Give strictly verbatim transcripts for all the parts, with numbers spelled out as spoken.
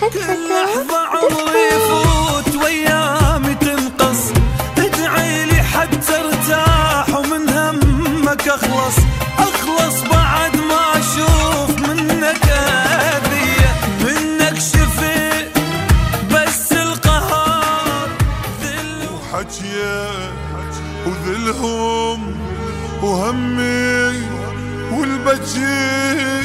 كل لحظة عمري يفوت وأيامي تنقص، ادعي لي حتى ارتاح ومن همك اخلص، اخلص بعد ما اشوف منك اذية، منك شفيت بس القهار ذل وحجيه وذلهم وهمي والبجي،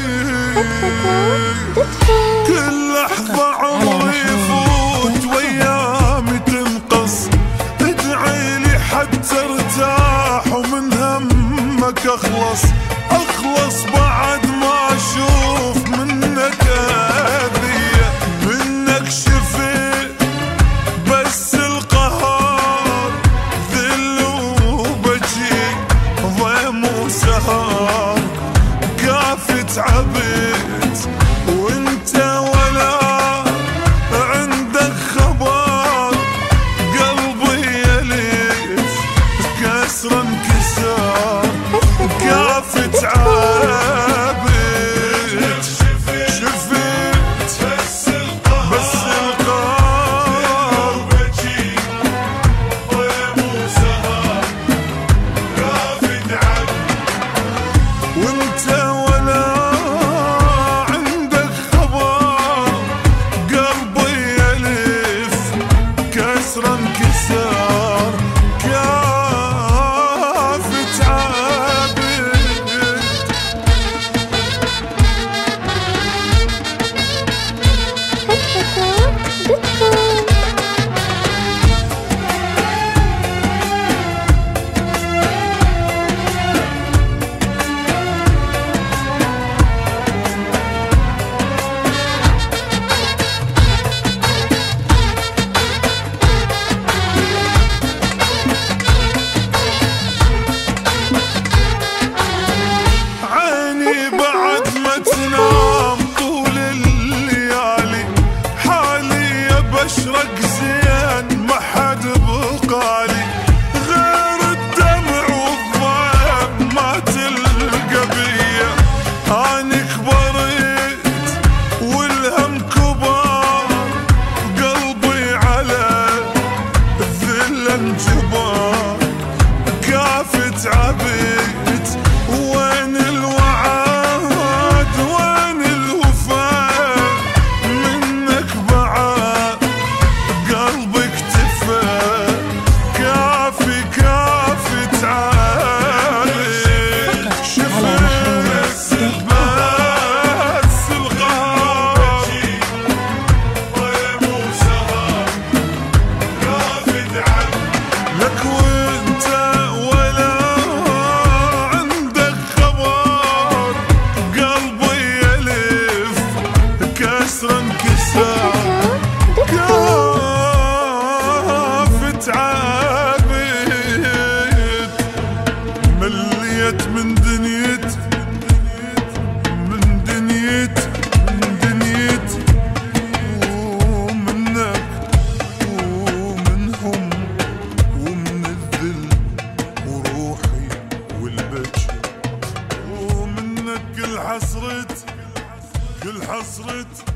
كل لحظة عمري يفوت وأيامي تنقص، ادعي لي حتى ارتاح ومن همك اخلص، اخلص بعد ما اشوف منك اذية، منك شفيت بس القهار ذل وبجي ضيم وسهر، كافي تعبت وانت ولا عندك خبر، قلبي يلف كسر انكسار، كافي تعبت شفيت بس القهر بجي ضيم وسهر، كافي تعبت وانت ولا عندك خبر، قلبي يلف كسر انكسار، كافي تعبت. عيني بعد ما تنام طول الليالي، حالي بشرق زين ما حد بقالي، غير الدمع والضيم ما تلقى بيا، اني كبرت والهم كبار، قلبي على الذل انجبار، كافي تعبت وين الوعد وين الوفاء، منك بعد قلبي اكتفى، كافي كافي تعالي شفت بس القهر ضيم وسهر، كافي تعالي لك وانت ولا عندك خبر، قلبي يلف كسر انكسار، كافي تعبت، مليت من دنيت من دنيت من دنيت ومنك ومنهم ومن الذل وروحي والبجي، ومنك كل حسرت كل حسرت